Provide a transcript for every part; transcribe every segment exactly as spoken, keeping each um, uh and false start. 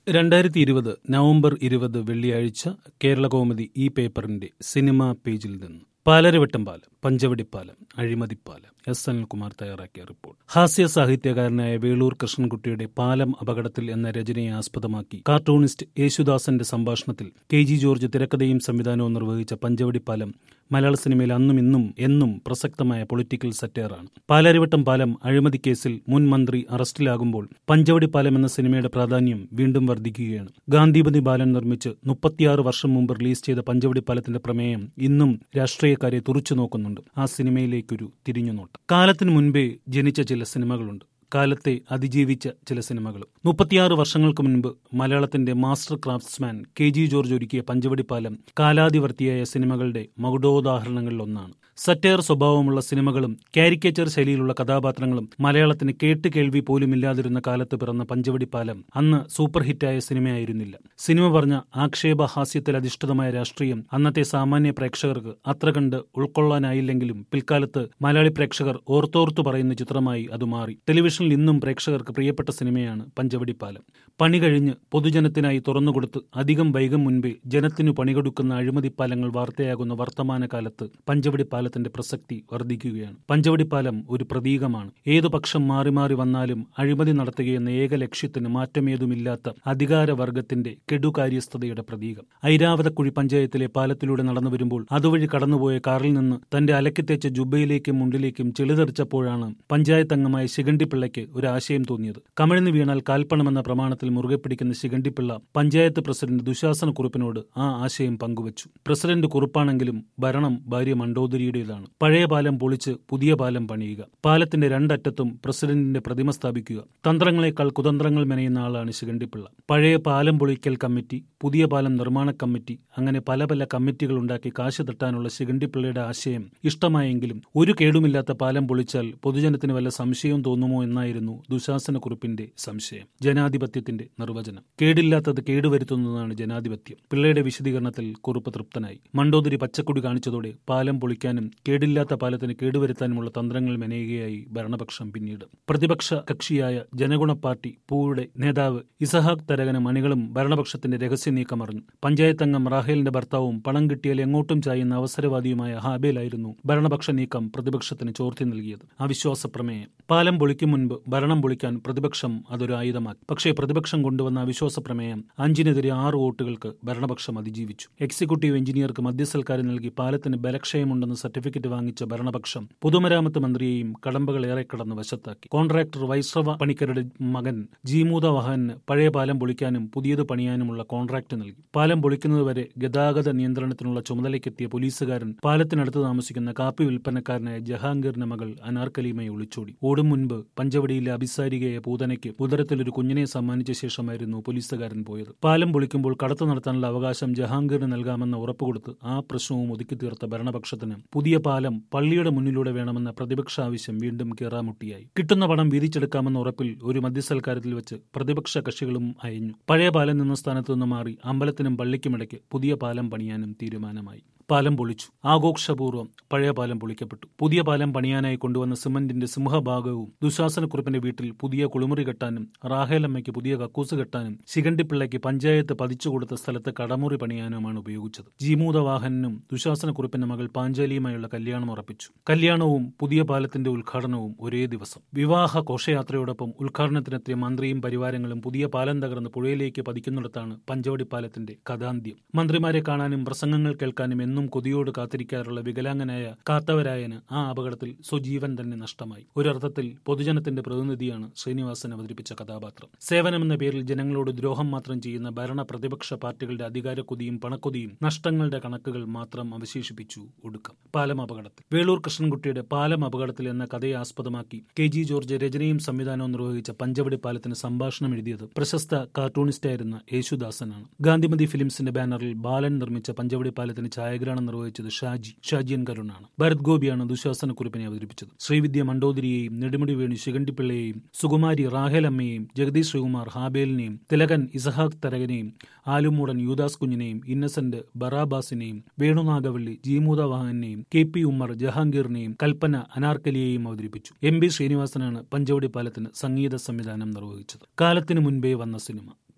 രണ്ടായിരത്തി ഇരുപത് നവംബർ ഇരുപത് വെള്ളിയാഴ്ച കേരളകൗമുദി ഈ പേപ്പറിന്റെ സിനിമാ പേജിൽ നിന്ന് പാലരുവട്ടം പാലം, പഞ്ചവടിപ്പാലം, അഴിമതിപ്പാലം. എസ് അനിൽകുമാർ തയ്യാറാക്കിയ റിപ്പോർട്ട്. ഹാസ്യ സാഹിത്യകാരനായ വേളൂർ കൃഷ്ണൻകുട്ടിയുടെ പാലം അപകടത്തിൽ എന്ന രചനയെ ആസ്പദമാക്കി കാർട്ടൂണിസ്റ്റ് യേശുദാസന്റെ സംഭാഷണത്തിൽ കെ ജി ജോർജ് തിരക്കഥയും സംവിധാനവും നിർവഹിച്ച പഞ്ചവടിപ്പാലം മലയാള സിനിമയിൽ അന്നും ഇന്നും എന്നും പ്രസക്തമായ പൊളിറ്റിക്കൽ സറ്റയറാണ്. പാലാരിവട്ടം പാലം അഴിമതി കേസിൽ മുൻ മന്ത്രി അറസ്റ്റിലാകുമ്പോൾ പഞ്ചവടിപ്പാലം എന്ന സിനിമയുടെ പ്രാധാന്യം വീണ്ടും വർദ്ധിക്കുകയാണ്. ഗാന്ധിപതി ബാലൻ നിർമ്മിച്ച് മുപ്പത്തിയാറ് വർഷം മുമ്പ് റിലീസ് ചെയ്ത പഞ്ചവടിപ്പാലത്തിന്റെ പ്രമേയം ഇന്നും രാഷ്ട്രീയക്കാരെ തുറച്ചു നോക്കുന്നുണ്ട്. ആ സിനിമയിലേക്കൊരു തിരിഞ്ഞുനോട്ടം. കാലത്തിനു മുൻപേ ജനിച്ച ചില സിനിമകളുണ്ട്, കാലത്തെ അതിജീവിച്ച ചില സിനിമകൾ. മുപ്പത്തിയാറ് വർഷങ്ങൾക്ക് മുൻപ് മലയാളത്തിന്റെ master craftsman K G George ഒരുക്കിയ പഞ്ചവടിപ്പാലം കാലാതിവർത്തിയായ സിനിമകളുടെ മകുടോദാഹരണങ്ങളിൽ ഒന്നാണ്. സറ്റയർ സ്വഭാവമുള്ള സിനിമകളും കാരിക്കേച്ചർ ശൈലിയിലുള്ള കഥാപാത്രങ്ങളും മലയാളത്തിന് കേട്ട് കേൾവി പോലുമില്ലാതിരുന്ന കാലത്ത് പിറന്ന പഞ്ചവടിപ്പാലം അന്ന് സൂപ്പർ ഹിറ്റായ സിനിമയായിരുന്നില്ല. സിനിമ പറഞ്ഞ ആക്ഷേപ ഹാസ്യത്തിൽ അധിഷ്ഠിതമായ രാഷ്ട്രീയം അന്നത്തെ സാമാന്യ പ്രേക്ഷകർക്ക് അത്ര കണ്ട് ഉൾക്കൊള്ളാനായില്ലെങ്കിലും പിൽക്കാലത്ത് മലയാളി പ്രേക്ഷകർ ഓർത്തോർത്തു പറയുന്ന ചിത്രമായി അത് മാറി. ടെലിവിഷനിൽ ഇന്നും പ്രേക്ഷകർക്ക് പ്രിയപ്പെട്ട സിനിമയാണ് പഞ്ചവടിപ്പാലം. പണി കഴിഞ്ഞ് പൊതുജനത്തിനായി തുറന്നുകൊടുത്ത് അധികം വൈകം മുൻപേ ജനത്തിനു പണികൊടുക്കുന്ന അഴിമതിപ്പാലങ്ങൾ വാർത്തയാകുന്ന വർത്തമാന കാലത്ത് പഞ്ചവടിപ്പാലത്തിന്റെ പ്രസക്തി വർദ്ധിക്കുകയാണ്. പഞ്ചവടിപ്പാലം ഒരു പ്രതീകമാണ്. ഏതു പക്ഷം മാറി മാറി വന്നാലും അഴിമതി നടത്തുകയെന്ന ഏക ലക്ഷ്യത്തിന് മാറ്റമേതുമില്ലാത്ത അധികാരവർഗത്തിന്റെ കെടുകാര്യസ്ഥതയുടെ പ്രതീകം. ഐരാവതക്കുഴി പഞ്ചായത്തിലെ പാലത്തിലൂടെ നടന്നു വരുമ്പോൾ അതുവഴി കടന്നുപോയ കാറിൽ നിന്ന് തന്റെ അലക്കിത്തേച്ച ജുബയിലേക്കും മുണ്ടിലേക്കും ചെളിതെറിച്ചപ്പോഴാണ് പഞ്ചായത്ത് അംഗമായ ശിഖണ്ഡിപ്പിള്ളയ്ക്ക് ഒരു ആശയം തോന്നിയത്. കമിഴ്ന്നു വീണാൽ കാൽപ്പണമെന്ന പ്രമാണത്തിൽ മുറുകെ പിടിക്കുന്ന ശിഖണ്ഡിപ്പിള്ള പഞ്ചായത്ത് പ്രസിഡന്റ് ദുശാസന കുറുപ്പിനോട് ആ ആശയം പങ്കുവച്ചു. പ്രസിഡന്റ് കുറുപ്പാണെങ്കിലും ഭരണം ഭാര്യ മണ്ടോദരിയുടേതാണ്. പഴയ പാലം പൊളിച്ച് പുതിയ പാലം പണിയുക, പാലത്തിന്റെ രണ്ടറ്റത്തും പ്രസിഡന്റിന്റെ പ്രതിമ സ്ഥാപിക്കുക. തന്ത്രങ്ങളെക്കാൾ കുതന്ത്രങ്ങൾ മെനയുന്ന ആളാണ് ശിഖണ്ഡിപ്പിള്ള. പഴയ പാലം പൊളിക്കൽ കമ്മിറ്റി, പുതിയ പാലം നിർമ്മാണ കമ്മിറ്റി, അങ്ങനെ പല പല കമ്മിറ്റികൾ ഉണ്ടാക്കി കാശ് തട്ടാനുള്ള ശിഖണ്ഡിപ്പിള്ളയുടെ ആശയം ഇഷ്ടമായെങ്കിലും ഒരു കേടുമില്ലാത്ത പാലം പൊളിച്ചാൽ പൊതുജനത്തിന് വല്ല സംശയവും തോന്നുമോ എന്നായിരുന്നു ദുശാസന കുറിപ്പിന്റെ സംശയം. ജനാധിപത്യത്തിന്റെ നിർവചനം കേടില്ലാത്തത് കേടുവരുത്തുന്നതാണ് ജനാധിപത്യം. പിള്ളയുടെ വിശദീകരണത്തിൽ കുറുപ്പ് തൃപ്തനായി. മണ്ടോദരി പച്ചക്കൊടി കാണിച്ചതോടെ പാലം പൊളിക്കാനും കേടില്ലാത്ത പാലത്തിന് കേടുവരുത്താനുമുള്ള തന്ത്രങ്ങൾ മെനയുകയായി ഭരണപക്ഷം. പിന്നീട് പ്രതിപക്ഷ കക്ഷിയായ ജനഗുണ പാർട്ടി പൂയുടെ നേതാവ് ഇസഹാഖ് തരകനും അണികളും ഭരണപക്ഷത്തിന്റെ രഹസ്യ നീക്കം അറിഞ്ഞു. പഞ്ചായത്ത് അംഗം റാഹേലിന്റെ ഭർത്താവും പണം കിട്ടിയാൽ എങ്ങോട്ടും ചായുന്ന അവസരവാദിയുമായ ഹാബേലായിരുന്നു ഭരണപക്ഷ നീക്കം പ്രതിപക്ഷത്തിന് ചോർത്തി നൽകിയത്. അവിശ്വാസ പ്രമേയം. പാലം പൊളിക്കും മുൻപ് ഭരണം പൊളിക്കാൻ പ്രതിപക്ഷം അതൊരു ആയുധമാക്കി. പക്ഷേ പ്രതിപക്ഷം കൊണ്ടുവന്ന അവിശ്വാസ പ്രമേയം അഞ്ചിനെതിരെ ആറ് വോട്ടുകൾക്ക് ഭരണപക്ഷം അതിജീവിച്ചു. എക്സിക്യൂട്ടീവ് എഞ്ചിനീയർക്ക് മദ്യസൽക്കാരം നൽകി പാലത്തിന് ബലക്ഷയമുണ്ടെന്ന് സർട്ടിഫിക്കറ്റ് വാങ്ങിച്ച ഭരണപക്ഷം പൊതുമരാമത്ത് മന്ത്രിയെയും കടമ്പകൾ ഏറെ കടന്ന് വശത്താക്കി. കോൺട്രാക്ടർ വൈശ്രവ പണിക്കരുടെ മകൻ ജീമൂത വാഹന് പഴയ പാലം പൊളിക്കാനും പുതിയത് പണിയാനുമുള്ള കോൺട്രാക്ട് നൽകി. പാലം പൊളിക്കുന്നതുവരെ ഗതാഗത നിയന്ത്രണത്തിനുള്ള ചുമതലയ്ക്കെത്തിയ പോലീസുകാരൻ പാലത്തിനടുത്ത് താമസിക്കുന്ന കാപ്പി വിൽപ്പനക്കാരനായ ജഹാംഗീറിന്റെ മകൾ അനാർക്കലിയുമായി ഒളിച്ചോടി. ഓടും മുൻപ് പഞ്ചവടിയിലെ അഭിസാരികയെ പൂതനയ്ക്ക് ഉദരത്തിൽ ഒരു കുഞ്ഞിനെ സമ്മാനിച്ച ശേഷമായിരുന്നു പോലീസുകാരൻ പോയത്. പാലം പൊളിക്കുമ്പോൾ കടത്തു നടത്താനുള്ള അവകാശം ജഹാംഗീറിന് നൽകാമെന്ന ഉറപ്പുകൊടുത്ത് ആ പ്രശ്നവും ഒതുക്കി തീർത്ത ഭരണപക്ഷത്തിന് പുതിയ പാലം പള്ളിയുടെ മുന്നിലൂടെ വേണമെന്ന പ്രതിപക്ഷ ആവശ്യം വീണ്ടും കീറാമുട്ടിയായി. കിട്ടുന്ന പണം വീതിച്ചെടുക്കാമെന്ന ഉറപ്പിൽ ഒരു മദ്യസൽക്കാരത്തിൽ വെച്ച് പ്രതിപക്ഷ കക്ഷികളും അയഞ്ഞു. പഴയ പാലം നിന്ന സ്ഥാനത്തു നിന്ന് മാറി അമ്പലത്തിനും പള്ളിക്കുമിടയ്ക്ക് പുതിയ പാലം പണിയാനും തീരുമാനമായി. പാലം പൊളിച്ചു. ആഘോഷപൂർവ്വം പഴയ പാലം പൊളിക്കപ്പെട്ടു. പുതിയ പാലം പണിയാനായി കൊണ്ടുവന്ന സിമന്റിന്റെ സിംഹഭാഗവും ദുശാസനക്കുറിപ്പിന്റെ വീട്ടിൽ പുതിയ കുളിമുറി കെട്ടാനും റാഹേലമ്മയ്ക്ക് പുതിയ കക്കൂസ് കെട്ടാനും ശിഖണ്ഡിപ്പിള്ളയ്ക്ക് പഞ്ചായത്ത് പതിച്ചു കൊടുത്ത സ്ഥലത്ത് കടമുറി പണിയാനുമാണ് ഉപയോഗിച്ചത്. ജീമൂത വാഹനും ദുശാസനക്കുറിപ്പിന്റെ മകൾ പാഞ്ചാലിയുമായുള്ള കല്യാണം ഉറപ്പിച്ചു. കല്യാണവും പുതിയ പാലത്തിന്റെ ഉദ്ഘാടനവും ഒരേ ദിവസം. വിവാഹ ഘോഷയാത്രയോടൊപ്പം ഉദ്ഘാടനത്തിനെത്തിയ മന്ത്രിയും പരിവാരങ്ങളും പുതിയ പാലം തകർന്ന് പുഴയിലേക്ക് പതിക്കുന്നിടത്താണ് പഞ്ചവടിപ്പാലത്തിന്റെ കഥാന്ത്യം. മന്ത്രിമാരെ കാണാനും പ്രസംഗങ്ങൾ കേൾക്കാനും എന്നും കൊതിയോട് കാത്തിരിക്കാറുള്ള വികലാംഗനായ കാത്തവരായന് ആ അപകടത്തിൽ സ്വജീവൻ തന്നെ നഷ്ടമായി. ഒരർത്ഥത്തിൽ പൊതുജനത്തിന്റെ പ്രതിനിധിയാണ് ശ്രീനിവാസൻ അവതരിപ്പിച്ച കഥാപാത്രം. സേവനമെന്ന പേരിൽ ജനങ്ങളോട് ദ്രോഹം മാത്രം ചെയ്യുന്ന ഭരണ പ്രതിപക്ഷ പാർട്ടികളുടെ അധികാരക്കൊതിയും പണക്കൊതിയും നഷ്ടങ്ങളുടെ കണക്കുകൾ മാത്രം അവശേഷിപ്പിച്ചു ഒടുക്കം. പാലം അപകടത്തിൽ. വേളൂർ കൃഷ്ണൻകുട്ടിയുടെ പാലം അപകടത്തിൽ എന്ന കഥയെ ആസ്പദമാക്കി കെ ജി ജോർജ് രചനയും സംവിധാനവും നിർവഹിച്ച പഞ്ചവടി പാലത്തിന് സംഭാഷണം എഴുതിയത് പ്രശസ്ത കാർട്ടൂണിസ്റ്റായിരുന്ന യേശുദാസനാണ്. ഗാന്ധിമതി ഫിലിംസിന്റെ ബാനറിൽ ബാലൻ നിർമ്മിച്ച പഞ്ചവടി പാലത്തിന് ഛായാഗ്രഹണം നിർവഹിച്ചത് ഷാജി ഷാജിയൻ കരുണാണ്. ഭരത് ഗോപിയാണ് ദുശാസന കുറിപ്പിനെ അവതരിപ്പിച്ചത്. ശ്രീവിദ്യ മണ്ടോദരിയെയും നെടുമുടി വേണു ശിഖണ്ഡിപ്പിള്ളയെയും സുകുമാരി റാഹേലമ്മയെയും ജഗദീഷ് ശ്രീകുമാർ ഹാബേലിനെയും തിലകൻ ഇസഹാഖ് തരകനെയും ആലുമൂടൻ യൂദാസ് കുഞ്ഞിനെയും ഇന്നസെന്റ് ബറാബാസിനെയും വേണുനാഗവള്ളി ജീമൂത വാഹനെയും കെ പി ഉമ്മർ ജഹാംഗീറിനെയും കൽപ്പന അനാർക്കലിയെയും അവതരിപ്പിച്ചു. എം ബി ശ്രീനിവാസനാണ് പഞ്ചവടി പാലത്തിന് സംഗീത സംവിധാനം നിർവഹിച്ചത്. കാലത്തിനു മുൻപേ വന്ന cinema.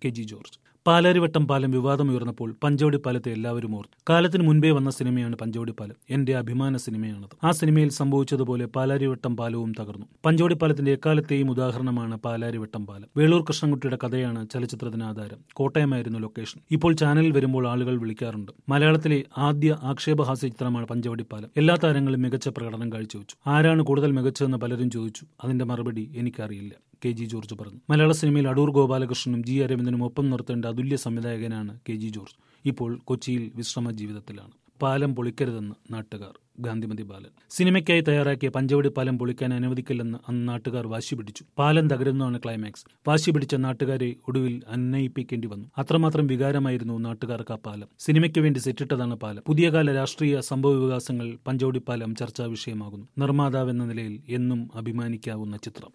K G George. Palarivattom പാലം വിവാദമുയർന്നപ്പോൾ പഞ്ചവടിപ്പാലത്തെ എല്ലാവരും ഓർത്തു. കാലത്തിന് മുൻപേ വന്ന സിനിമയാണ് പഞ്ചവടിപ്പാലം. എന്റെ അഭിമാന സിനിമയാണത്. ആ സിനിമയിൽ സംഭവിച്ചതുപോലെ പാലാരിവട്ടം പാലവും തകർന്നു. പഞ്ചവടിപ്പാലത്തിന്റെ എക്കാലത്തെയും ഉദാഹരണമാണ് പാലാരിവട്ടം പാലം. വേളൂർ കൃഷ്ണൻകുട്ടിയുടെ കഥയാണ് ചലച്ചിത്രത്തിന് ആധാരം. കോട്ടയമായിരുന്നു ലൊക്കേഷൻ. ഇപ്പോൾ ചാനലിൽ വരുമ്പോൾ ആളുകൾ വിളിക്കാറുണ്ട്. മലയാളത്തിലെ ആദ്യ ആക്ഷേപഹാസ്യ ചിത്രമാണ് പഞ്ചവടിപ്പാലം. എല്ലാ താരങ്ങളും മികച്ച പ്രകടനം കാഴ്ചവെച്ചു. ആരാണ് കൂടുതൽ മികച്ചതെന്ന് പലരും ചോദിച്ചു. അതിന്റെ മറുപടി എനിക്കറിയില്ല, കെ ജി ജോർജ് പറഞ്ഞു. മലയാള സിനിമയിൽ അടൂർ ഗോപാലകൃഷ്ണനും ജി അരവിന്ദനും ഒപ്പം നിർത്തേണ്ട അതുല്യ സംവിധായകനാണ് കെ ജി ജോർജ്. ഇപ്പോൾ കൊച്ചിയിൽ വിശ്രമ ജീവിതത്തിലാണ്. പാലം പൊളിക്കരുതെന്ന് നാട്ടുകാർ. ഗാന്ധിമതി ബാലൻ. സിനിമയ്ക്കായി തയ്യാറാക്കിയ പഞ്ചവടി പാലം പൊളിക്കാൻ അനുവദിക്കില്ലെന്ന് അന്ന് നാട്ടുകാർ വാശി പിടിച്ചു. പാലം തകരുന്നതാണ് ക്ലൈമാക്സ്. വാശി പിടിച്ച നാട്ടുകാരെ ഒടുവിൽ അന്വയിപ്പിക്കേണ്ടി വന്നു. അത്രമാത്രം വികാരമായിരുന്നു നാട്ടുകാർക്ക് ആ പാലം. സിനിമയ്ക്ക് വേണ്ടി സെറ്റിട്ടതാണ് പാലം. പുതിയ കാല രാഷ്ട്രീയ സംഭവ വികാസങ്ങൾ പഞ്ചവടി പാലം ചർച്ചാ വിഷയമാകുന്നു. നിർമ്മാതാവെന്ന നിലയിൽ എന്നും അഭിമാനിക്കാവുന്ന ചിത്രം.